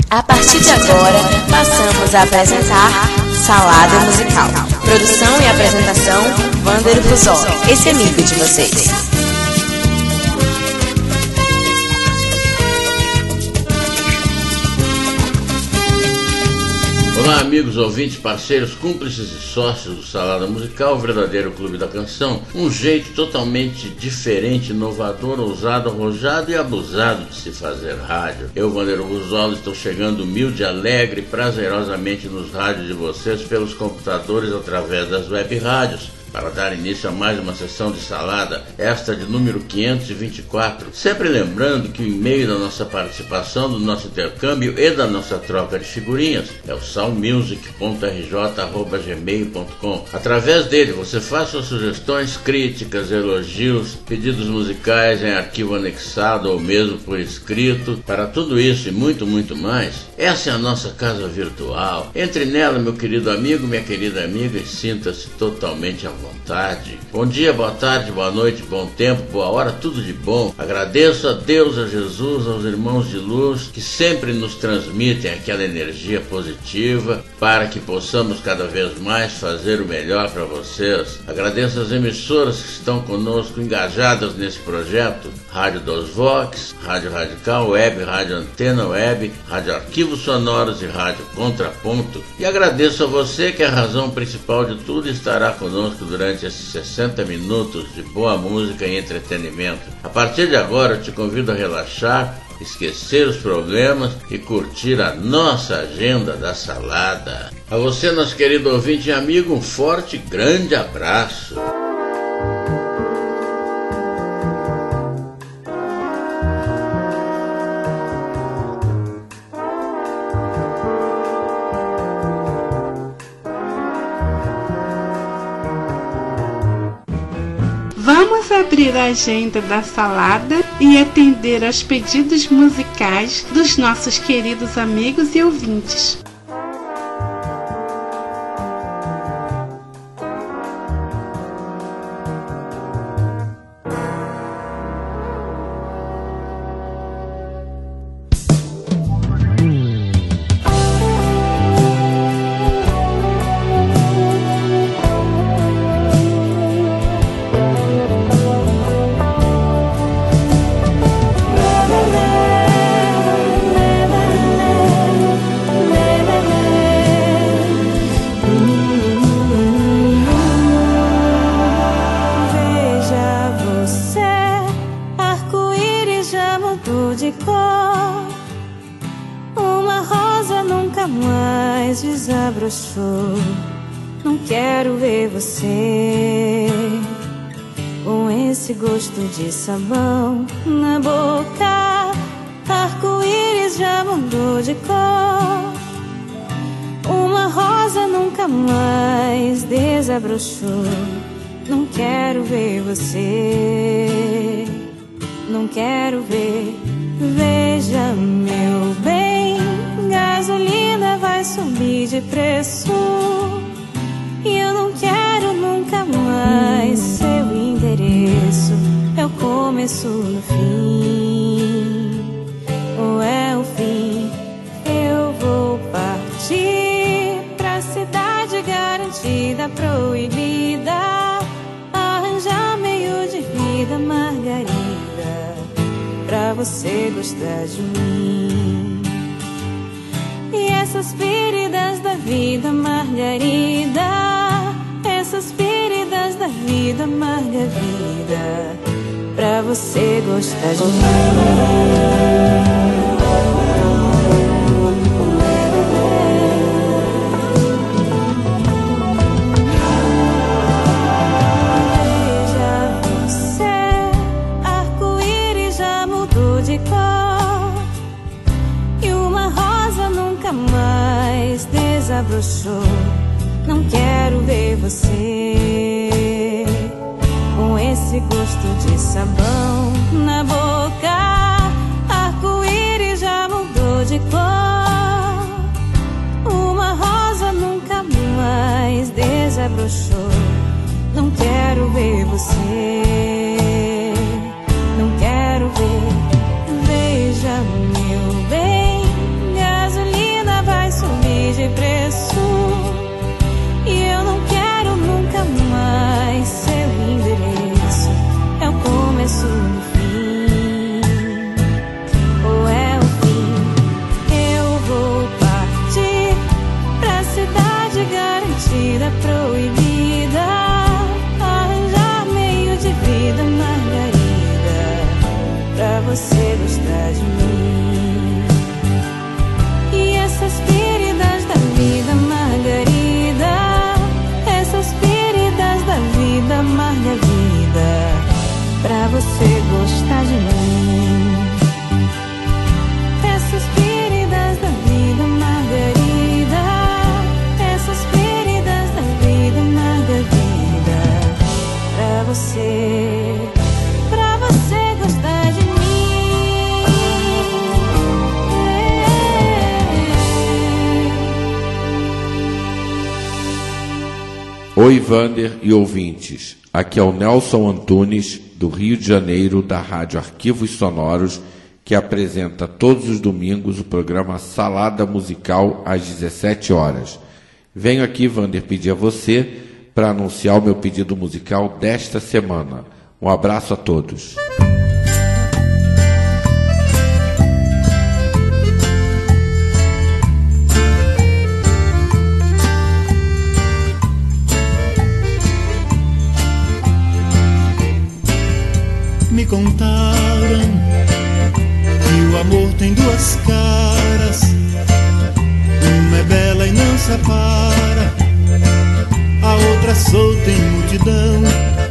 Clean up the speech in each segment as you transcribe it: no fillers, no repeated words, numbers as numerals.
A partir de agora, passamos a apresentar Salada Musical. Produção e apresentação, Wander Fusoli, esse amigo de vocês. Olá, amigos, ouvintes, parceiros, cúmplices e sócios do Salada Musical, o verdadeiro clube da canção. Um jeito totalmente diferente, inovador, ousado, arrojado e abusado de se fazer rádio. Eu, Wander Fusoli, estou chegando humilde, alegre e prazerosamente nos rádios de vocês pelos computadores através das web rádios, para dar início a mais uma sessão de salada, esta de número 524, sempre lembrando que o e-mail da nossa participação, do nosso intercâmbio e da nossa troca de figurinhas é o salmusic.rj@gmail.com. Através dele você faz suas sugestões, críticas, elogios, pedidos musicais em arquivo anexado ou mesmo por escrito. Para tudo isso e muito, muito mais, essa é a nossa casa virtual. Entre nela, meu querido amigo, minha querida amiga, e sinta-se totalmente à vontade. Bom dia, boa tarde, boa noite, bom tempo, boa hora, tudo de bom. Agradeço a Deus, a Jesus, aos irmãos de luz que sempre nos transmitem aquela energia positiva para que possamos cada vez mais fazer o melhor para vocês. Agradeço as emissoras que estão conosco engajadas nesse projeto: Rádio dos Vox, Rádio Radical Web, Rádio Antena Web, Rádio Arquivos Sonoros e Rádio Contraponto. E agradeço a você que é a razão principal de tudo e estará conosco durante esses 60 minutos de boa música e entretenimento. A partir de agora eu te convido a relaxar, esquecer os problemas e curtir a nossa agenda da salada. A você, nosso querido ouvinte e amigo, um forte e grande abraço. Vamos abrir a agenda da salada e atender aos pedidos musicais dos nossos queridos amigos e ouvintes. Não quero ver você com esse gosto de sabão na boca. Arco-íris já mudou de cor. Uma rosa nunca mais desabrochou. Não quero ver você. Não quero ver. Veja, meu bem, gasolina vai subir de preço e eu não quero nunca mais seu endereço. É o começo no fim, ou é o fim? Eu vou partir pra cidade garantida, proibida, arranjar meio de vida, margarida, pra você gostar de mim. E essas feridas da vida, margarida, essas feridas da vida, margarida, pra você gostar de mim. Veja você, arco-íris já mudou de cor e uma rosa nunca mais desabrochou. Não quero ver você com esse gosto de sabão na boca. Arco-íris já mudou de cor. Uma rosa nunca mais desabrochou. Não quero ver você. Não quero ver. Veja, meu bem, gasolina Oi, Vander e ouvintes. Aqui é o Nelson Antunes, do Rio de Janeiro, da Rádio Arquivos Sonoros, que apresenta todos os domingos o programa Salada Musical às 17 horas. Venho aqui, Vander, pedir a você para anunciar o meu pedido musical desta semana. Um abraço a todos. Me contaram que o amor tem duas caras, uma é bela e não separa, a outra solta em multidão.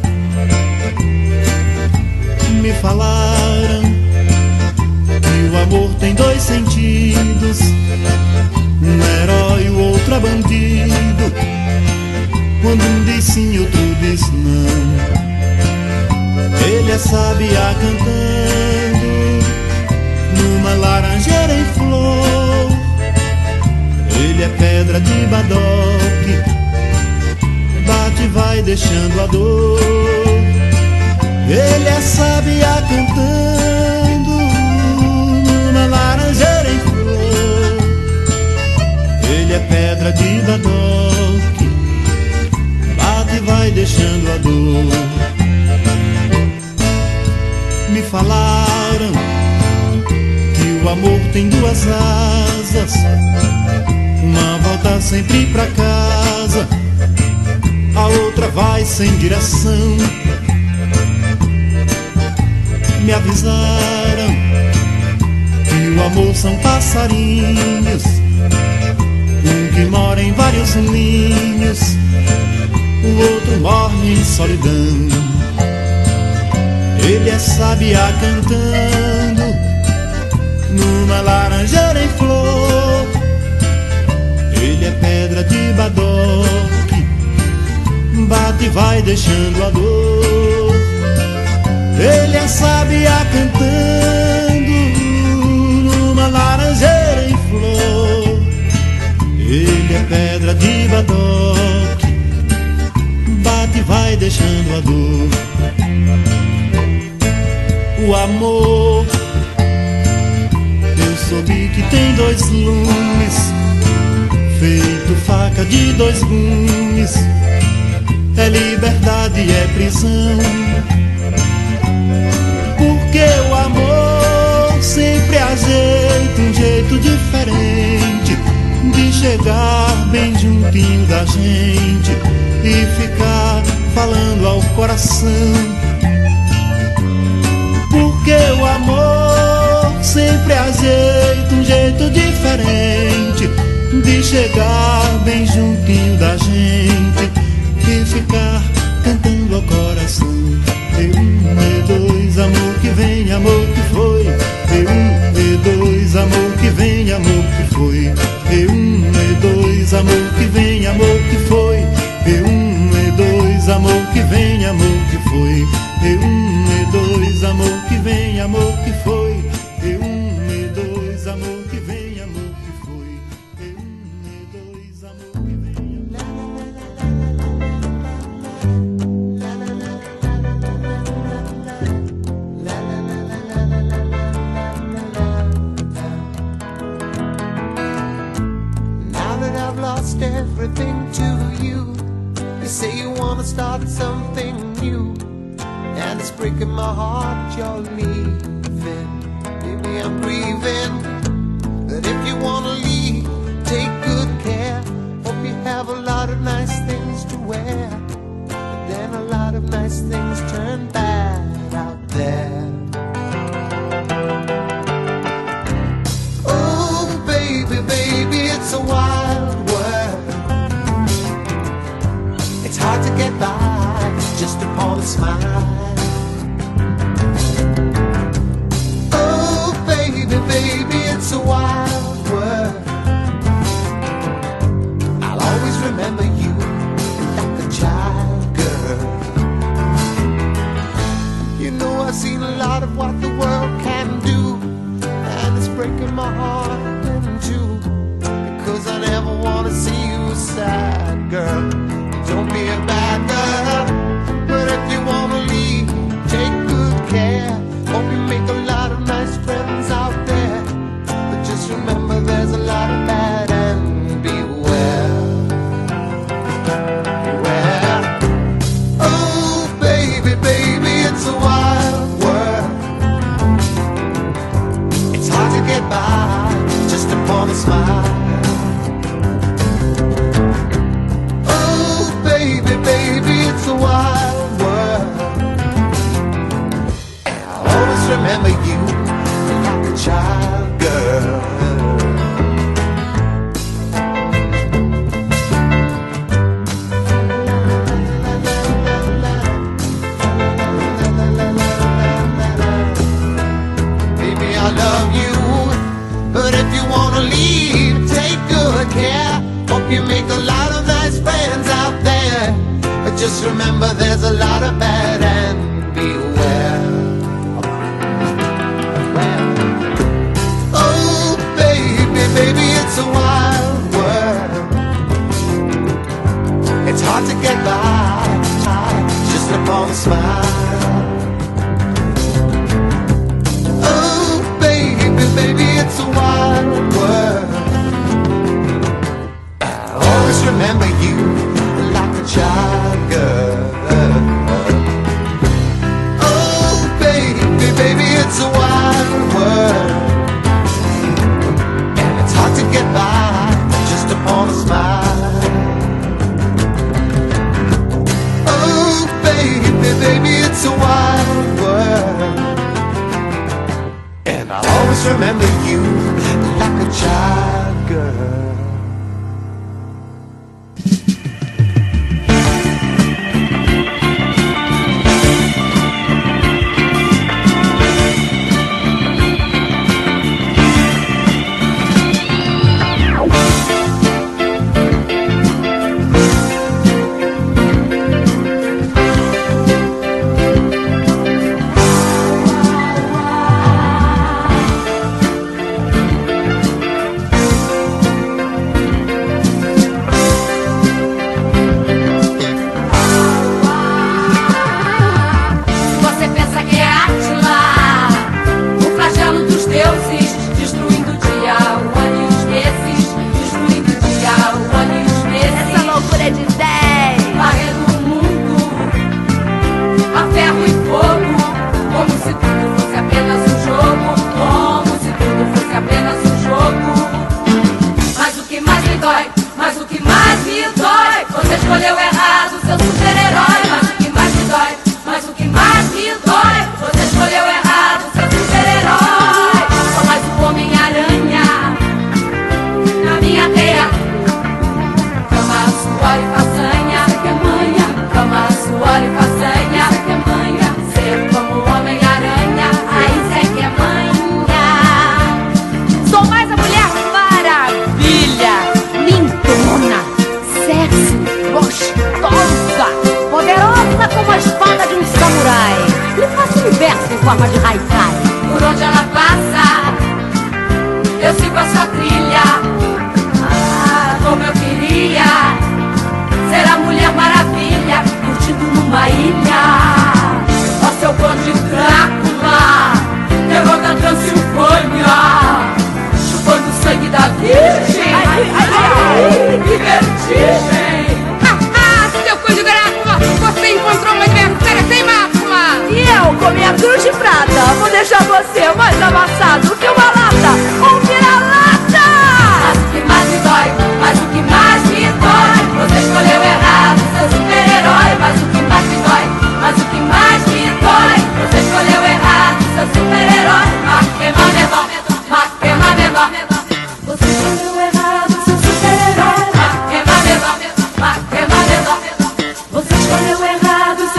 Me falaram que o amor tem dois sentidos, um herói e o outro é bandido. Quando um diz sim, outro diz não. Ele é sabiá cantando numa laranjeira em flor. Ele é pedra de badoque, bate e vai deixando a dor. Ele é sabiá cantando numa laranjeira em flor. Ele é pedra de badoque, bate e vai deixando a dor. Me falaram que o amor tem duas asas, uma volta sempre pra casa, a outra vai sem direção. Me avisaram que o amor são passarinhos, um que mora em vários ninhos, o outro morre em solidão. Ele é sabiá cantando numa laranjeira em flor. Ele é pedra de badoque, bate e vai deixando a dor. Ele é sabiá cantando numa laranjeira em flor. Ele é pedra de badoque, bate e vai deixando a dor. O amor, eu soube que tem dois lumes, feito faca de dois gumes. É liberdade e é prisão. Porque o amor sempre ajeita um jeito diferente de chegar bem juntinho da gente e ficar falando ao coração. Porque o amor sempre ajeita um jeito diferente de chegar bem juntinho da gente e ficar cantando ao coração. E2, amor que vem, amor que foi. E2, amor que vem, amor que foi. E2, amor que vem, amor que foi. E2, amor que vem, amor que foi. E2, amor que vem, amor que foi. E2, amor que vem, amor que foi. E2, amor que vem. Now that I've lost everything to you, you say you wanna start something new, and it's breaking my heart you're leaving. Baby, I'm grieving, but if you wanna leave, take good care. Hope you have a lot of nice things to wear, but then a lot of nice things turn bad out there. Oh baby, baby, it's a wild world. It's hard to get by just upon a smile. Oh baby, baby, it's a wild world. I'll always remember you like a child, girl. You know I've seen a lot of what the world can do, and it's breaking my heart in two, because I never want to see you sad, girl. Don't be a there's a lot of bad and beware. Beware. Oh, baby, baby, it's a wild world. It's hard to get by just upon a smile. Oh, baby, baby, it's a wild world. And I'll always remember you like a child girl. Baby, I love you, but if you wanna leave, take good care. Hope you make a lot of nice friends out there, but just remember there's a lot of bad and beware. Oh, baby, baby, it's a wild world. It's hard to get by just upon a smile. Oh, baby, baby, it's a wild world. I always remember you like a child girl. Oh, baby, baby, it's a wild world. And it's hard to get by just upon a smile. Oh, baby, baby, it's a wild world. And I'll always remember you like a child girl.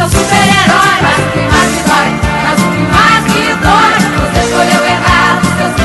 Mas o que mais me dói, você escolheu errado, seu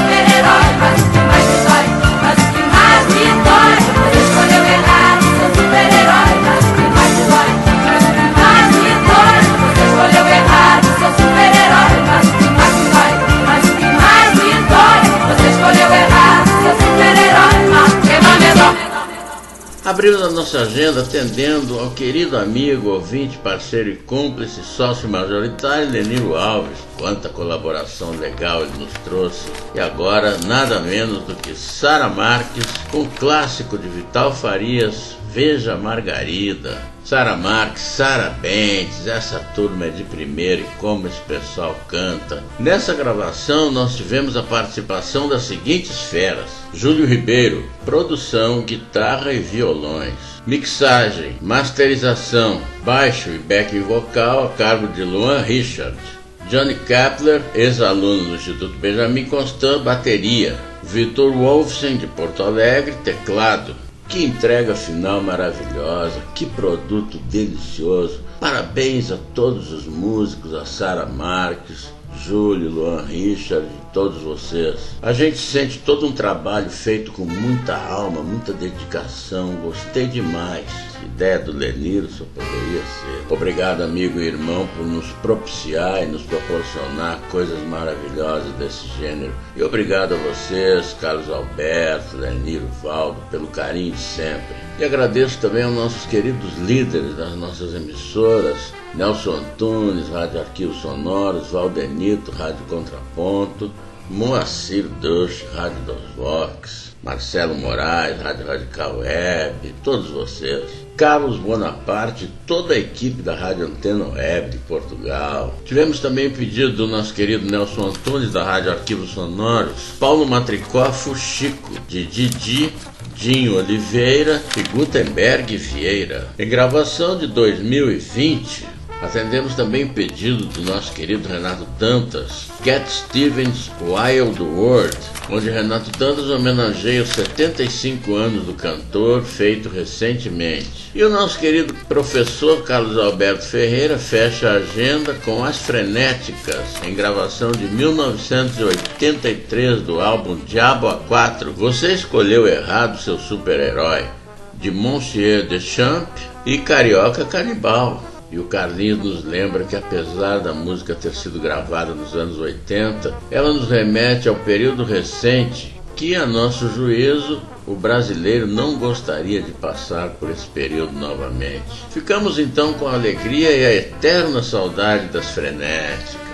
Abrimos a nossa agenda atendendo ao querido amigo, ouvinte, parceiro e cúmplice, sócio majoritário Leniro Alves. Quanta colaboração legal ele nos trouxe. E agora, nada menos do que Sara Marques, com o clássico de Vital Farias, Veja Margarida. Sara Marques, Sara Bentes, essa turma é de primeira e como esse pessoal canta. Nessa gravação nós tivemos a participação das seguintes feras: Júlio Ribeiro, produção, guitarra e violões, mixagem, masterização, baixo e backing vocal a cargo de Luan Richard, Johnny Kapler, ex-aluno do Instituto Benjamin Constant, bateria, Vitor Wolfsen de Porto Alegre, teclado. Que entrega final maravilhosa, que produto delicioso. Parabéns a todos os músicos, a Sara Marques, Júlio, Luan Richard e todos vocês. A gente sente todo um trabalho feito com muita alma, muita dedicação. Gostei demais. Ideia do Leniro só poderia ser. Obrigado, amigo e irmão, por nos propiciar e nos proporcionar coisas maravilhosas desse gênero. E obrigado a vocês, Carlos Alberto, Leniro, Valdo, pelo carinho de sempre. E agradeço também aos nossos queridos líderes das nossas emissoras, Nelson Antunes, Rádio Arquivos Sonoros, Valdenito, Rádio Contraponto, Moacir Duch, Rádio dos Vox, Marcelo Moraes, Rádio Radical Web, todos vocês. Carlos Bonaparte, toda a equipe da Rádio Antena Web de Portugal. Tivemos também o pedido do nosso querido Nelson Antunes, da Rádio Arquivos Sonoros, Paulo Matricó Fuxico, de Didi, Dinho Oliveira e Gutenberg Vieira. Em gravação de 2020, atendemos também o pedido do nosso querido Renato Dantas, Cat Stevens Wild World, onde Renato Dantas homenageia os 75 anos do cantor, feito recentemente. E o nosso querido professor Carlos Alberto Ferreira fecha a agenda com As Frenéticas, em gravação de 1983 do álbum Diabo A4. Você escolheu errado seu super-herói, de Monsieur Deschamps e Carioca Canibal. E o Carlinhos nos lembra que, apesar da música ter sido gravada nos anos 80, ela nos remete ao período recente que, a nosso juízo, o brasileiro não gostaria de passar por esse período novamente. Ficamos então com a alegria e a eterna saudade das Frenéticas.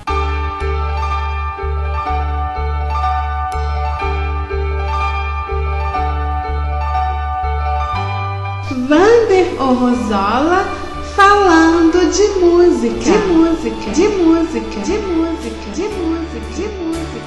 Vander Orrozola falando de música, de música, de música, de música, de música, de música.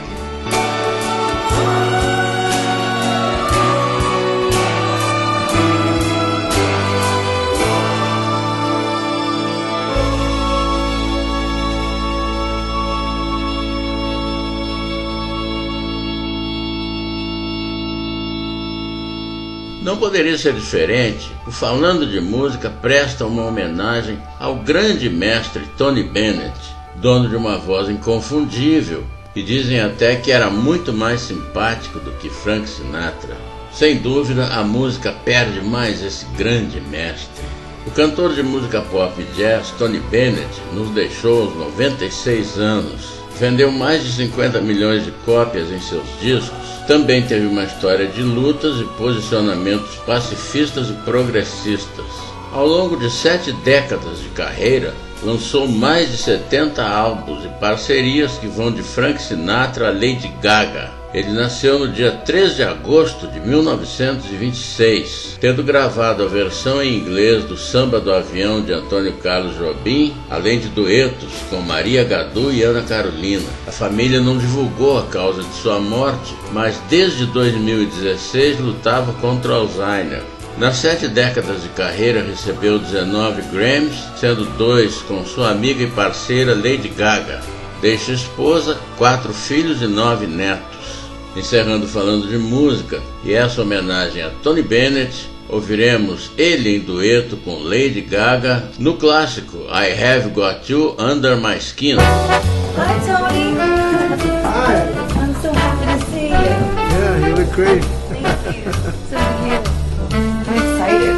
Não poderia ser diferente. O Falando de Música presta uma homenagem ao grande mestre Tony Bennett, dono de uma voz inconfundível, e dizem até que era muito mais simpático do que Frank Sinatra. Sem dúvida, a música perde mais esse grande mestre. O cantor de música pop e jazz Tony Bennett nos deixou aos 96 anos. Vendeu mais de 50 milhões de cópias em seus discos. Também teve uma história de lutas e posicionamentos pacifistas e progressistas. Ao longo de 7 décadas de carreira, lançou mais de 70 álbuns e parcerias que vão de Frank Sinatra a Lady Gaga. Ele nasceu no dia 3 de agosto de 1926, tendo gravado a versão em inglês do Samba do Avião de Antônio Carlos Jobim, além de duetos com Maria Gadu e Ana Carolina. A família não divulgou a causa de sua morte, mas desde 2016 lutava contra o Alzheimer. Nas 7 décadas de carreira recebeu 19 Grammys, sendo 2 com sua amiga e parceira Lady Gaga. Deixa esposa, 4 filhos e 9 netos. Encerrando falando de música, e essa homenagem a Tony Bennett, ouviremos ele em dueto com Lady Gaga no clássico I Have Got You Under My Skin. Hi, Tony. Hi. I'm so happy to see you. Yeah, you look great. Thank you. So do you. I'm excited.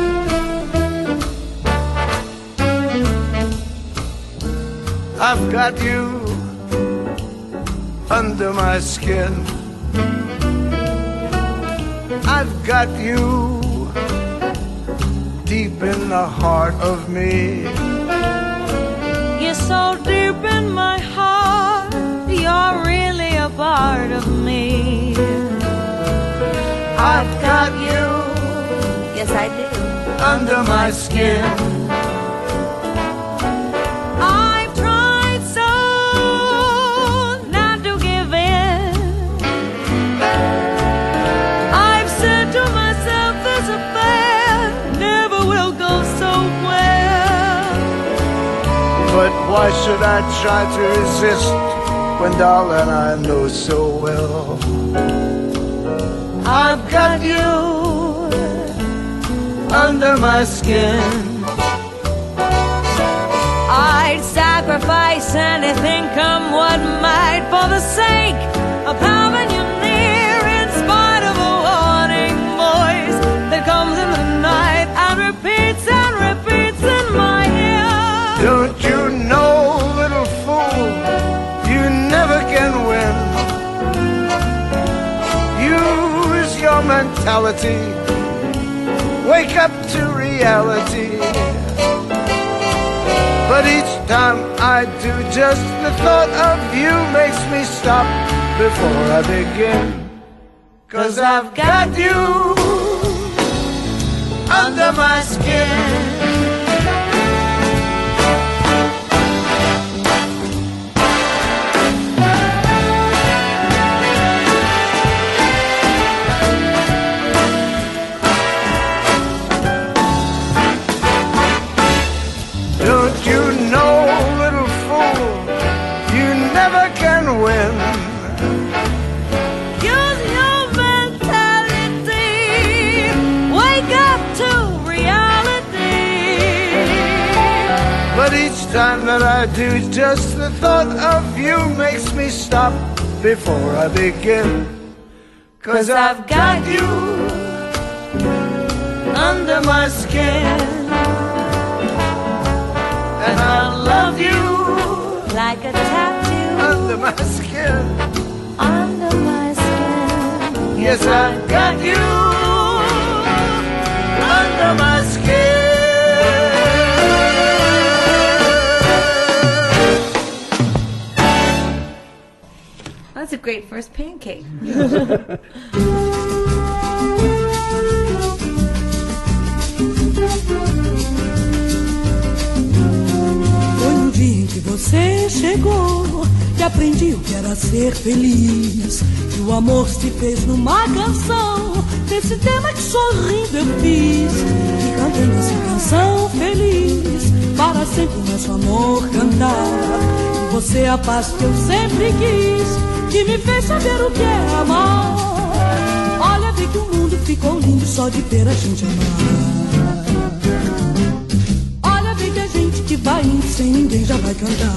I've got you under my skin. I've got you deep in the heart of me. You're so deep in my heart, you're really a part of me. I've got you, yes I do, under my skin. I've tried so not to give in. I've said to myself this affair never will go so well. But why should I try to resist when, darling, I know so well I've got you under my skin. I'd sacrifice anything, come what might, for the sake of having you near, in spite of a warning voice that comes in the night and repeats in my ear. Don't you know, little fool, you never can win. Use your mentality, wake up to reality. But each time I do, just the thought of you makes me stop before I begin. 'Cause I've got you under my skin. Win. Use your mentality, wake up to reality. But each time that I do, just the thought of you makes me stop before I begin. 'Cause I've got you under my skin, and I love you like a tattoo under my skin. Under my skin. Yes, I've got you under my skin. That's a great first pancake. Foi no dia em que você chegou que aprendi o que era ser feliz. E o amor se fez numa canção, desse tema que sorrindo eu fiz. E cantando essa canção feliz, para sempre o nosso amor cantar. E você é a paz que eu sempre quis, que me fez saber o que é amar. Olha, vê que o mundo ficou lindo só de ver a gente amar. Olha, vê que a gente que vai indo sem ninguém já vai cantar.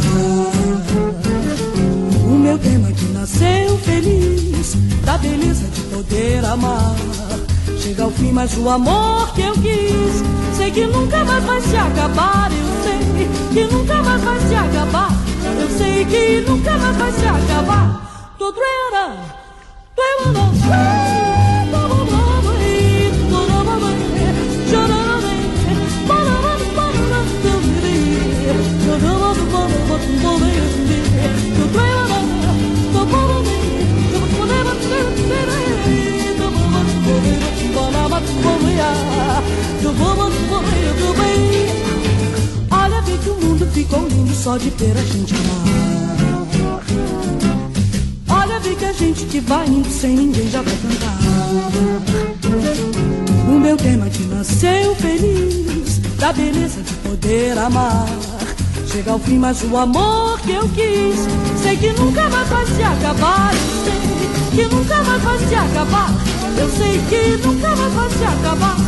O meu tema que nasceu feliz, da beleza de poder amar. Chega ao fim, mas o amor que eu quis, sei que nunca mais vai se acabar. Eu sei que nunca mais vai se acabar. Eu sei que nunca mais vai se acabar. Olha, vê que o mundo ficou lindo só de ter a gente amar. Olha, vê que a gente que vai indo sem ninguém já vai cantar. O meu tema que nasceu feliz, da beleza de poder amar. Chega ao fim, mas o amor que eu quis, sei que nunca mais vai se acabar. Eu sei que nunca mais vai se acabar. Eu sei que nunca mais vai se acabar.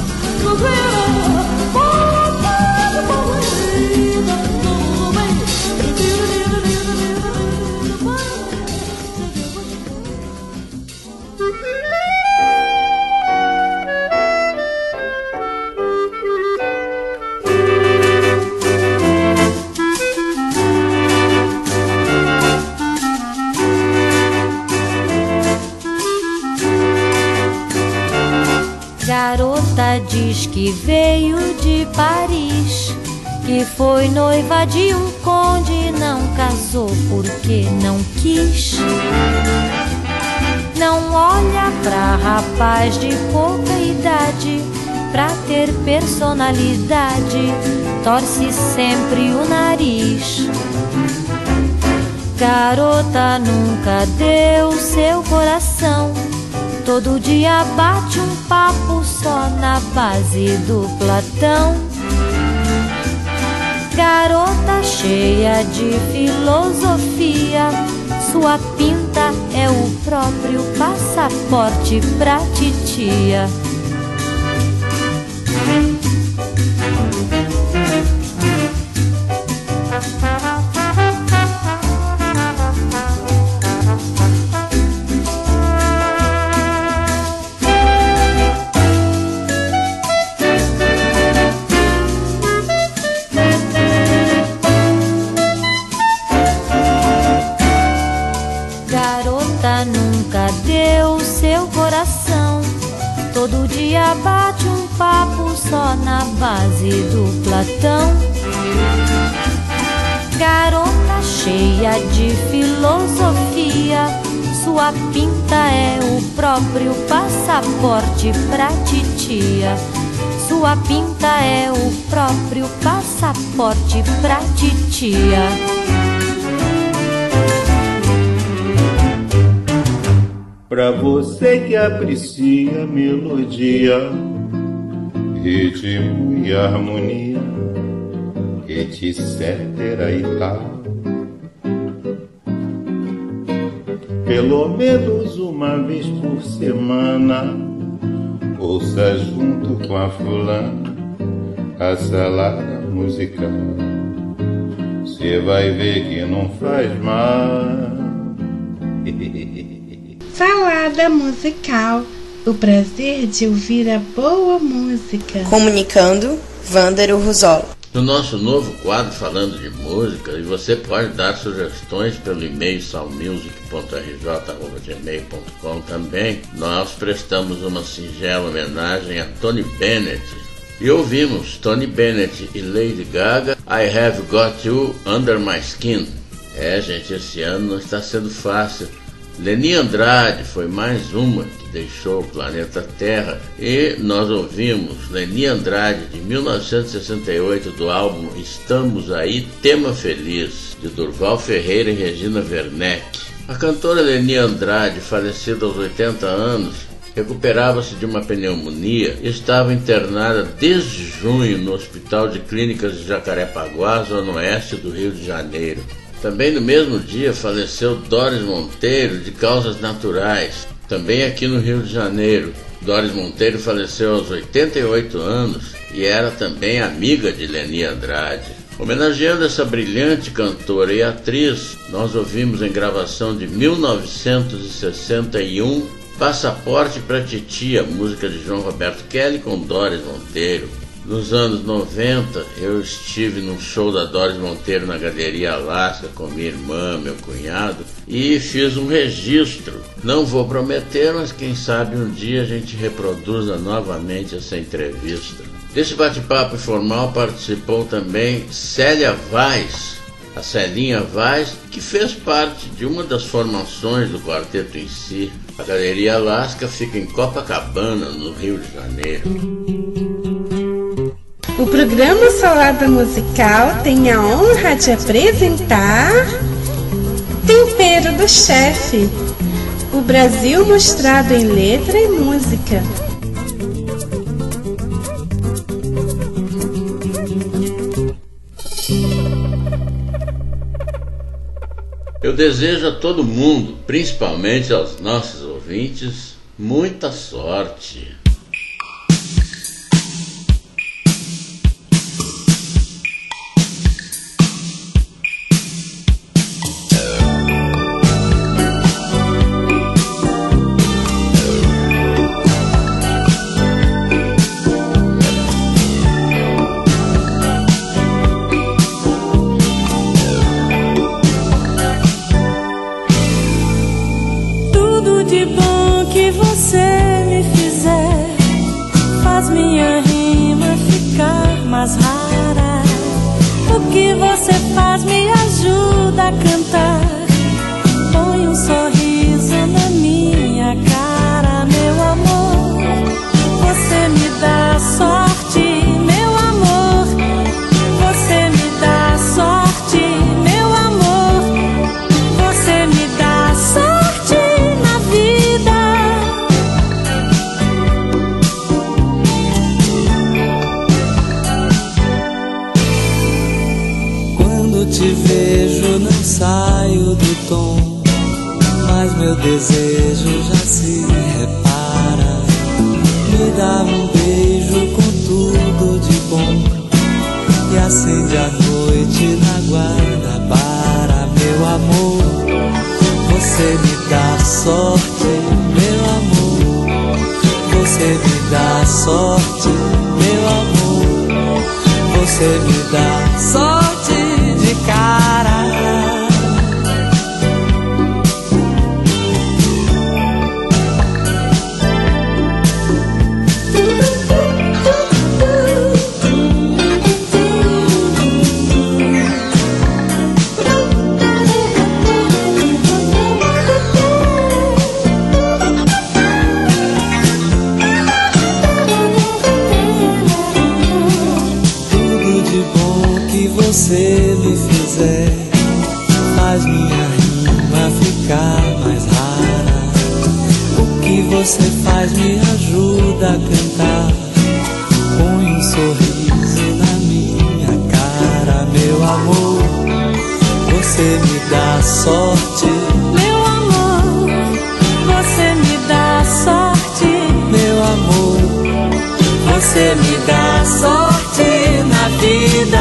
Garota diz que veio de Paris, que foi noiva de um conde e não casou porque não quis. Não olha pra rapaz de pouca idade, pra ter personalidade, torce sempre o nariz. Garota nunca deu seu coração, todo dia bate um papo só na base do Platão. Garota cheia de filosofia, sua pinta é o próprio passaporte pra titia. Todo dia bate um papo só na base do Platão. Garota cheia de filosofia, sua pinta é o próprio passaporte pra titia. Sua pinta é o próprio passaporte pra titia. Pra você que aprecia melodia, ritmo e harmonia, etc e tal. Pelo menos uma vez por semana, ouça junto com a fulana a salada musical. Cê vai ver que não faz mal. Salada musical, o prazer de ouvir a boa música. Comunicando, Vândero Ruzola. No nosso novo quadro Falando de Música, e você pode dar sugestões pelo e-mail salmusic.rj@gmail.com também, nós prestamos uma singela homenagem a Tony Bennett. E ouvimos Tony Bennett e Lady Gaga, I Have Got You Under My Skin. Gente, esse ano não está sendo fácil. Leni Andrade foi mais uma que deixou o planeta Terra, e nós ouvimos Leni Andrade de 1968 do álbum Estamos Aí, Tema Feliz, de Durval Ferreira e Regina Werneck. A cantora Leni Andrade, falecida aos 80 anos, recuperava-se de uma pneumonia e estava internada desde junho no Hospital de Clínicas de Jacarepaguá, zona oeste do Rio de Janeiro. Também no mesmo dia faleceu Doris Monteiro, de causas naturais, também aqui no Rio de Janeiro. Doris Monteiro faleceu aos 88 anos e era também amiga de Leni Andrade. Homenageando essa brilhante cantora e atriz, nós ouvimos em gravação de 1961 Passaporte pra Titia, música de João Roberto Kelly com Doris Monteiro. Nos anos 90, eu estive num show da Doris Monteiro na Galeria Alaska com minha irmã, meu cunhado, e fiz um registro. Não vou prometer, mas quem sabe um dia a gente reproduza novamente essa entrevista. Desse bate-papo informal participou também Célia Vaz, a Celinha Vaz, que fez parte de uma das formações do quarteto em si. A Galeria Alaska fica em Copacabana, no Rio de Janeiro. O programa Salada Musical tem a honra de apresentar Tempero do Chefe, o Brasil mostrado em letra e música. Eu desejo a todo mundo, principalmente aos nossos ouvintes, muita sorte. De bom que você me fizer, mais rara. O que você faz me ajuda a cantar. Põe um sorriso na minha cara, meu amor. Você me dá sorte, meu amor. Você me dá sorte, meu amor. Você me dá sorte na vida. Quando te vejo não saio do tom, mas meu desejo já se repara. Me dá um beijo com tudo de bom e acende a noite na Guanabara, meu amor. Você me dá sorte, meu amor. Você me dá sorte, meu amor. Você me dá sorte de cara. Você me fizer faz minha rima ficar mais rara. O que você faz me ajuda a cantar. Põe um sorriso na minha cara, meu amor. Você me dá sorte, meu amor. Você me dá sorte, meu amor. Você me dá sorte na vida.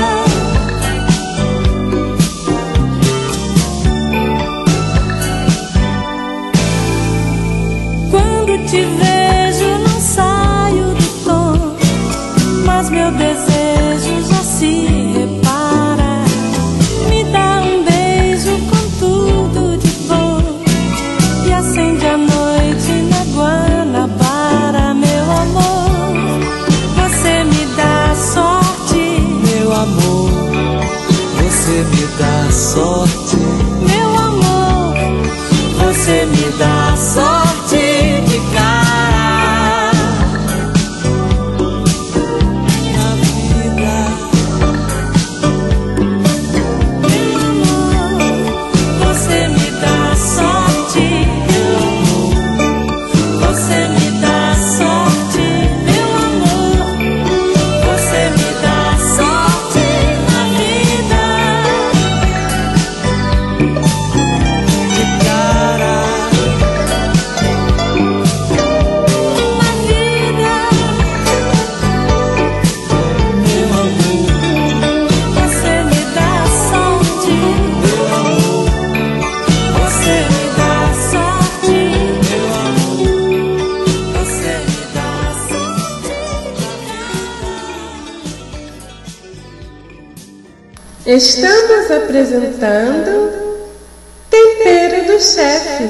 Te vejo, não saio do tom, mas meu desejo já se repara. Me dá um beijo com tudo de bom e acende a noite na Guanabara, meu amor. Você me dá sorte, meu amor. Você me dá sorte, meu amor. Você me dá sorte de cara na vida, meu amor. Você me dá sorte, meu amor. Você me dá sorte, meu amor. Você me dá sorte na vida, de cara. Estamos apresentando Tempero do Chefe.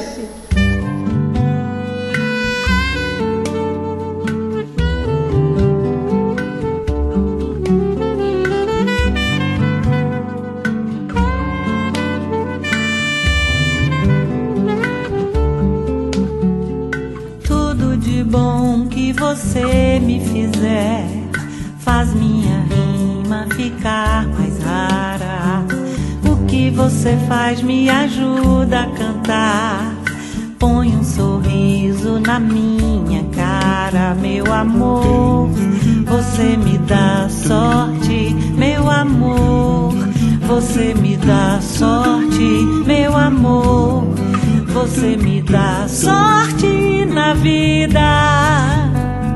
tudo de bom que você me fizer faz minha rima ficar mais rara. O que você faz me ajuda a cantar. Põe um sorriso na minha cara, meu amor. Você me dá sorte, meu amor. Você me dá sorte, meu amor. Você me dá sorte na vida.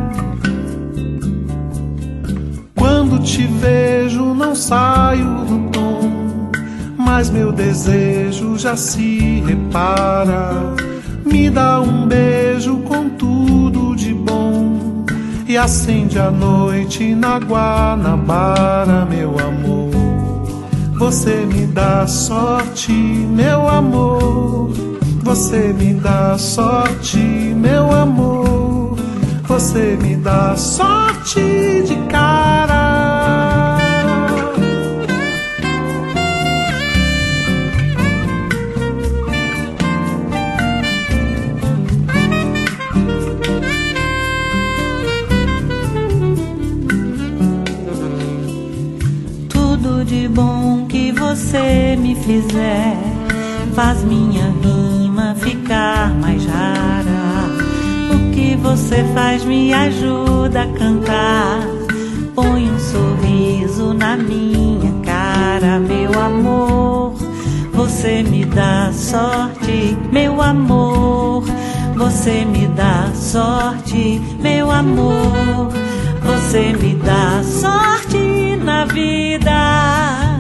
Quando te vejo não saio do tom, mas meu desejo já se repara. Me dá um beijo com tudo de bom e acende a noite na Guanabara, meu amor. Você me dá sorte, meu amor. Você me dá sorte, meu amor. Você me dá sorte de cara. você me fizer faz minha rima ficar mais rara. O que você faz me ajuda a cantar. Põe um sorriso na minha cara, meu amor. Você me dá sorte, meu amor. Você me dá sorte, meu amor. Você me dá sorte na vida.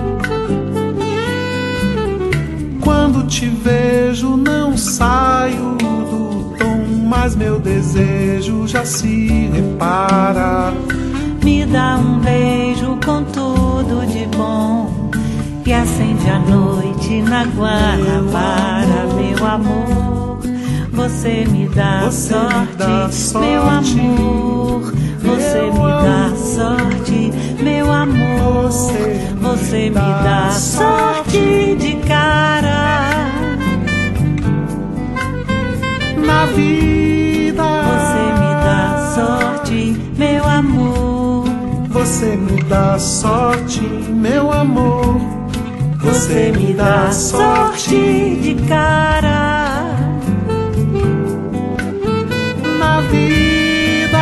Quando te vejo não saio do tom, mas meu desejo já se repara. Me dá um beijo com tudo de bom e acende a noite na Guanabara, meu amor. Você me dá sorte, meu amor. Você me dá sorte, meu amor. Você me dá sorte de cara na vida. Você me dá sorte, meu amor. Você me dá sorte, meu amor. Você me dá sorte de cara na vida,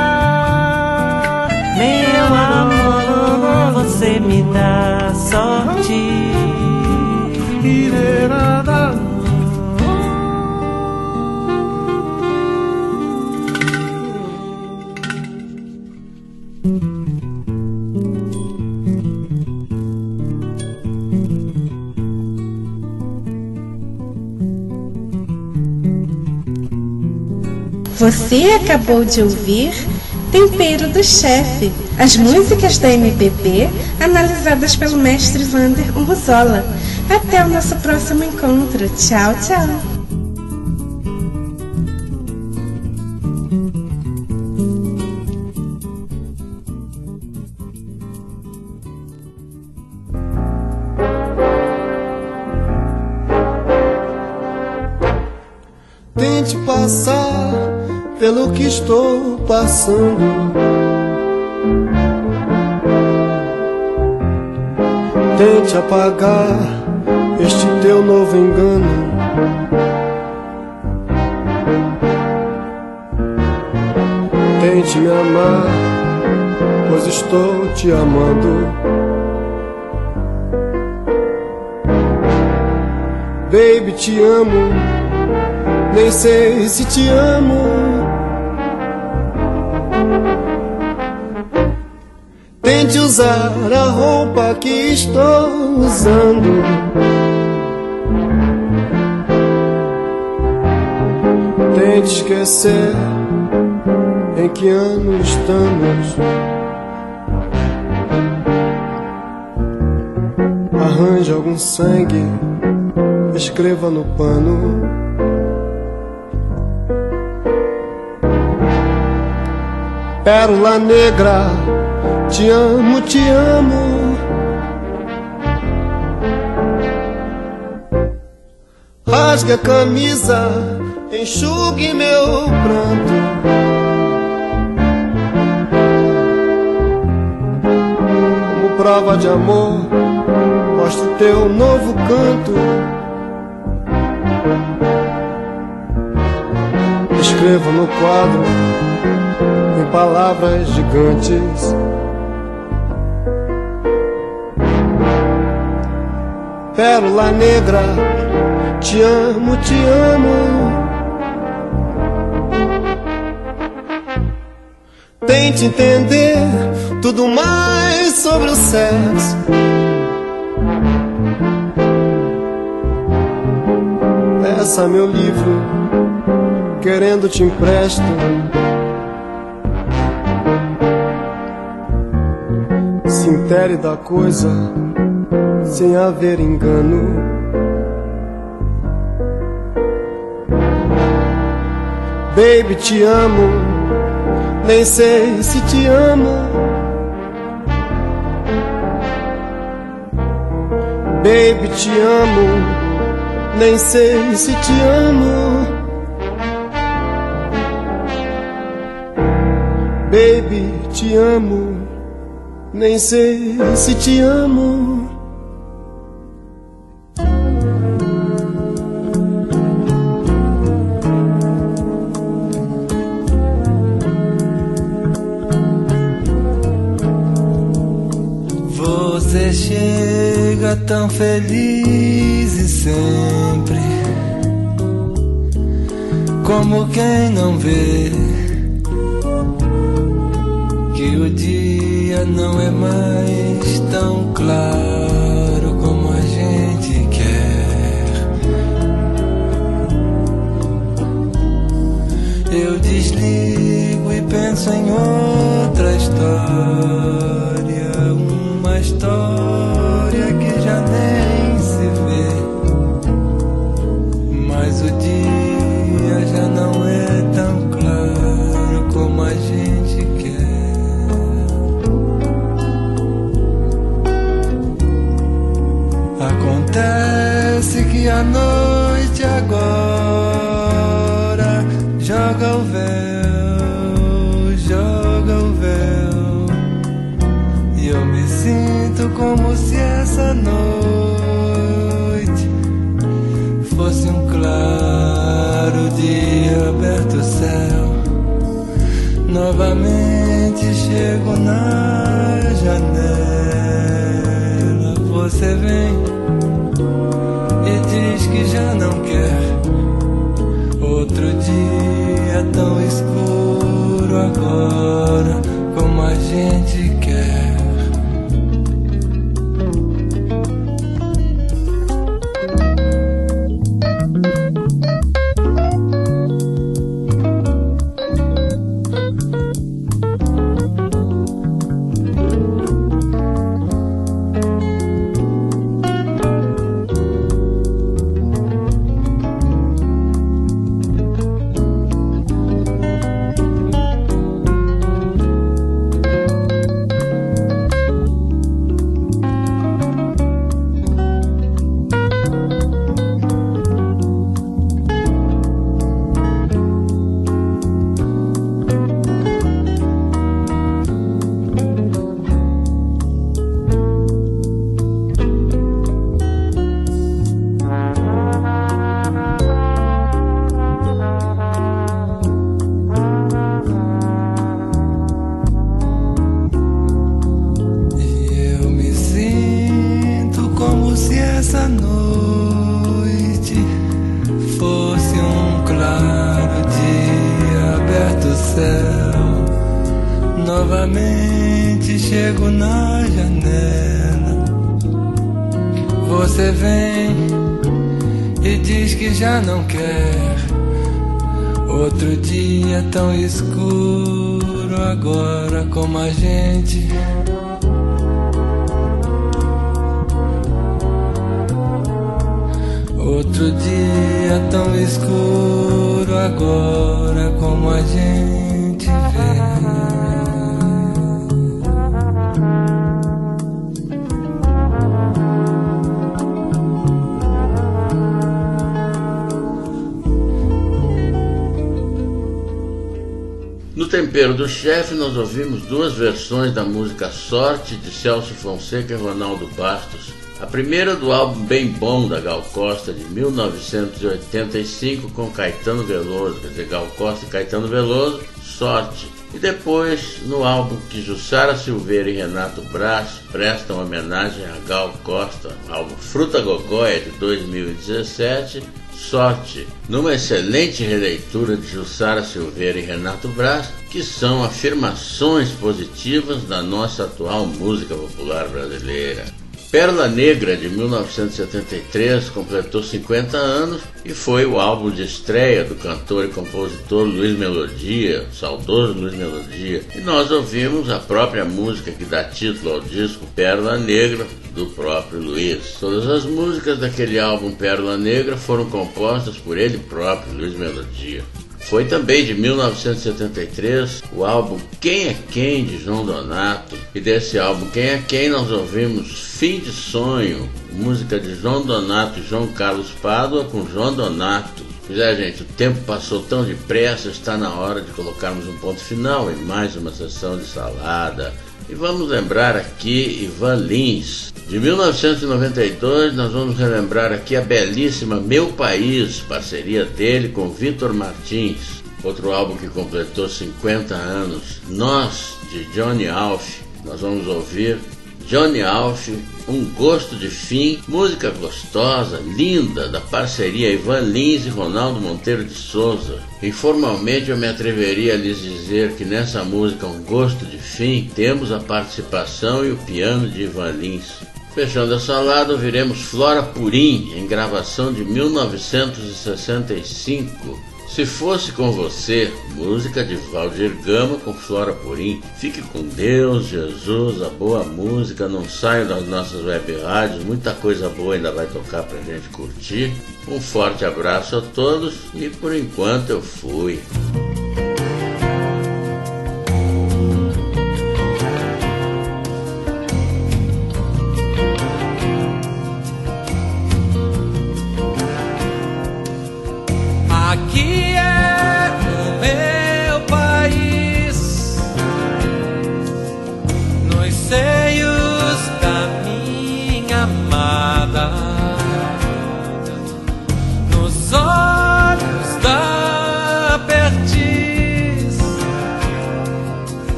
meu amor. Você me dá sorte. Você acabou de ouvir Tempero do Chefe, as músicas da MPB analisadas pelo mestre Vander Urrozola. Até o nosso próximo encontro. Tchau, tchau. Tente passar pelo que estou passando. Tente apagar este teu novo engano. Tente me amar, pois estou te amando. Baby, te amo, nem sei se te amo. Tente usar a roupa que estou usando. Tente esquecer em que ano estamos. Arranje algum sangue, escreva no pano. Pérola negra, te amo, te amo. Rasgue a camisa, enxugue meu pranto. Como prova de amor, mostre teu novo canto. Escreva no quadro em palavras gigantes. Pérola negra, te amo, te amo. Tente entender tudo mais sobre o sexo. Peça meu livro, querendo te empresto. Se intere da coisa sem haver engano. Baby, te amo, nem sei se te amo. Baby, te amo, nem sei se te amo. Baby, te amo, nem sei se te amo. Você chega tão feliz e sempre, como quem não vê que o dia não é mais tão claro como a gente quer. Eu desligo e penso em outra história, uma história que já nem se vê, mas o dia já não é tão claro como a gente quer. Acontece que a noite agora joga o véu, joga o véu, e eu me sinto como se essa noite fosse um claro dia aberto o céu. Novamente chego na janela, você vem e diz que já não quer outro dia tão escuro agora como a gente quer. Novamente chego na janela, você vem e diz que já não quer outro dia tão escuro agora como a gente. Outro dia tão escuro agora como a gente vê. No Tempero do Chefe, nós ouvimos duas versões da música Sorte, de Celso Fonseca e Ronaldo Bastos. A primeira do álbum Bem Bom, da Gal Costa, de 1985, com Caetano Veloso, quer dizer, Gal Costa e Caetano Veloso, Sorte. E depois, no álbum que Jussara Silveira e Renato Braz prestam homenagem a Gal Costa, o álbum Fruta Gogóia, de 2017, Sorte, numa excelente releitura de Jussara Silveira e Renato Braz, que são afirmações positivas da nossa atual música popular brasileira. Pérola Negra, de 1973, completou 50 anos e foi o álbum de estreia do cantor e compositor Luiz Melodia, saudoso Luiz Melodia. E nós ouvimos a própria música que dá título ao disco, Pérola Negra, do próprio Luiz. Todas as músicas daquele álbum Pérola Negra foram compostas por ele próprio, Luiz Melodia. Foi também de 1973 o álbum Quem é Quem, de João Donato. E desse álbum Quem é Quem nós ouvimos Fim de Sonho, música de João Donato e João Carlos Pádua com João Donato. Pois é, gente, o tempo passou tão depressa, está na hora de colocarmos um ponto final em mais uma sessão de salada. E vamos lembrar aqui Ivan Lins. De 1992, nós vamos relembrar aqui a belíssima Meu País, parceria dele com Vitor Martins. Outro álbum que completou 50 anos, Nós, de Johnny Alf. Nós vamos ouvir Johnny Alf, Um Gosto de Fim, música gostosa, linda, da parceria Ivan Lins e Ronaldo Monteiro de Souza. Informalmente eu me atreveria a lhes dizer que nessa música Um Gosto de Fim temos a participação e o piano de Ivan Lins. Fechando a salada, ouviremos Flora Purim, em gravação de 1965. Se Fosse Com Você, música de Valdir Gama com Flora Purim. Fique com Deus, Jesus, a boa música, não saiam das nossas web rádios, muita coisa boa ainda vai tocar pra gente curtir. Um forte abraço a todos e por enquanto eu fui.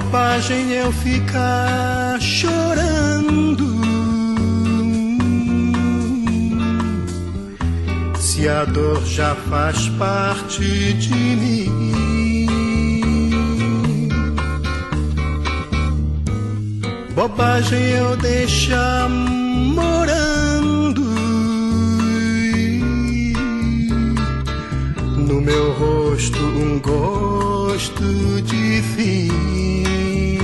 bobagem eu ficar chorando. Se a dor já faz parte de mim. Bobagem eu deixar morando no meu rosto um gosto de fim.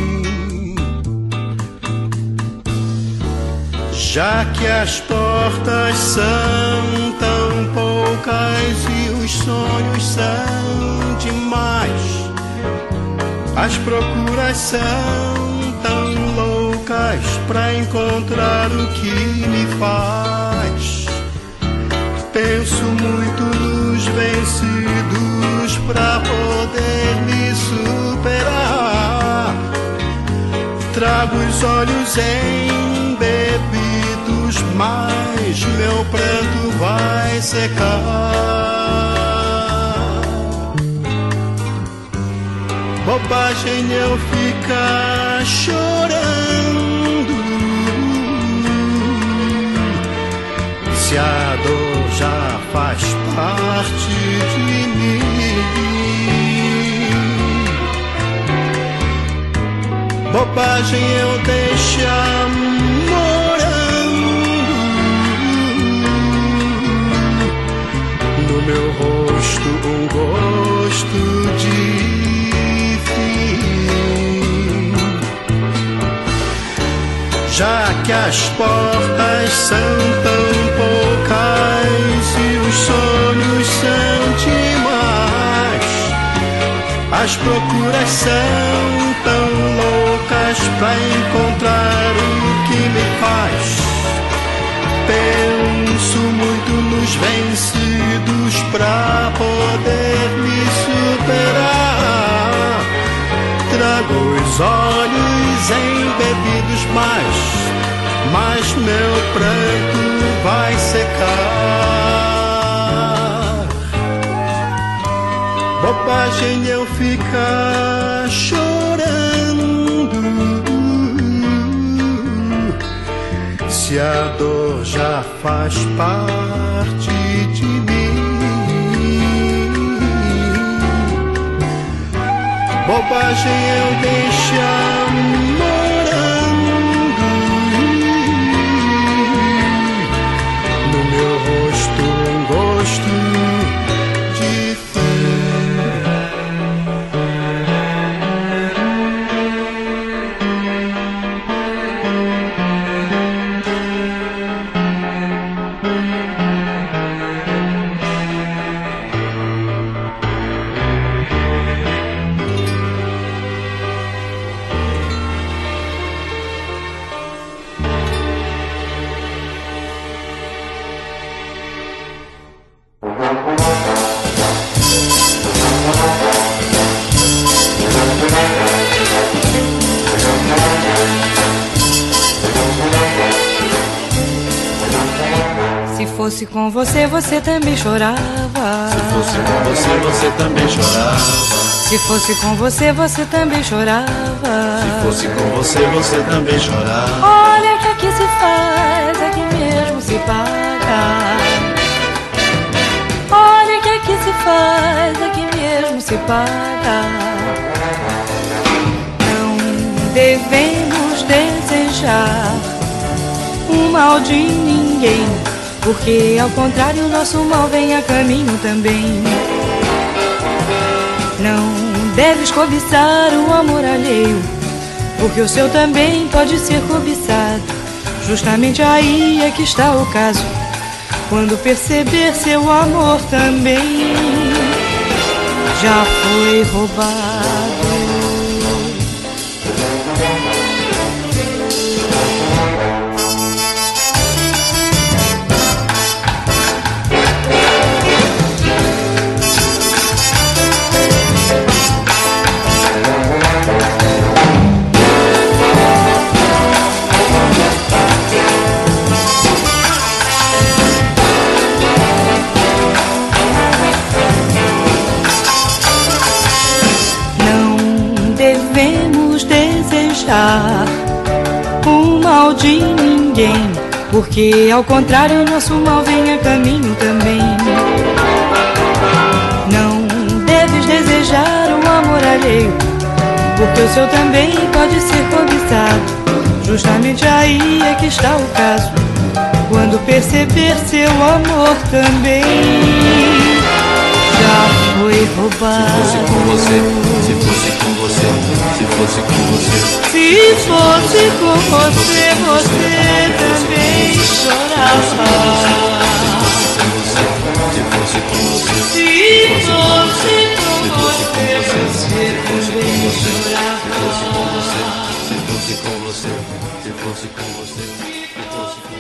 Já que as portas são tão poucas e os sonhos são demais, as procuras são tão loucas pra encontrar o que me faz. Penso muito nos vencidos pra poder me superar. Trago os olhos embebidos, mas meu pranto vai secar. Bobagem eu ficar chorando. Se a dor já faz parte de mim. Bobagem eu deixar morando no meu rosto um gosto de fim. Já que as portas são tão poucas e os sonhos são demais, as procuras são tão loucas pra encontrar o que me faz. Penso muito nos vencidos pra poder me superar. Trago os olhos embebidos, mas meu pranto vai secar. Bobagem eu ficar chorando. Se a dor já faz parte de mim. Bobagem eu deixar morando no meu rosto um gosto de Se fosse com você, você também chorava. Se fosse com você, você também chorava. Se fosse com você, você também chorava. Se fosse com você, você também chorava. Olha que aqui se faz, aqui mesmo se paga. Olha que aqui se faz, aqui mesmo se paga. Não devemos desejar o mal de ninguém, porque ao contrário nosso mal vem a caminho também. Não deves cobiçar o amor alheio, porque o seu também pode ser cobiçado. Justamente aí é que está o caso, quando perceber seu amor também já foi roubado. desejar o mal de ninguém, porque ao contrário nosso mal vem a caminho também. Não deves desejar o amor alheio, porque o seu também pode ser cobiçado. Justamente aí é que está o caso, quando perceber seu amor também já foi roubado. Se fosse com você, se fosse com você, se fosse com você, se fosse com você, você também chorava. Se fosse com você, se fosse com você, você também chorava. se fosse com você, se fosse com você, se fosse com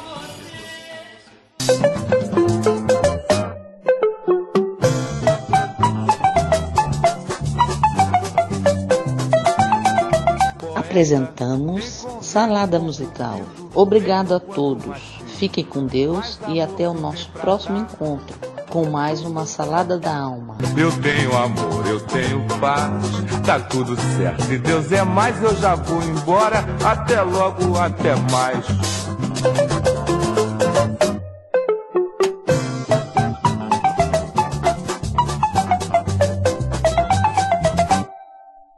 Apresentamos Salada Musical. Obrigado a todos. Fiquem com Deus e até o nosso próximo encontro com mais uma Salada da Alma. Eu tenho amor, eu tenho paz, tá tudo certo. Se Deus é mais, eu já vou embora. Até logo, até mais.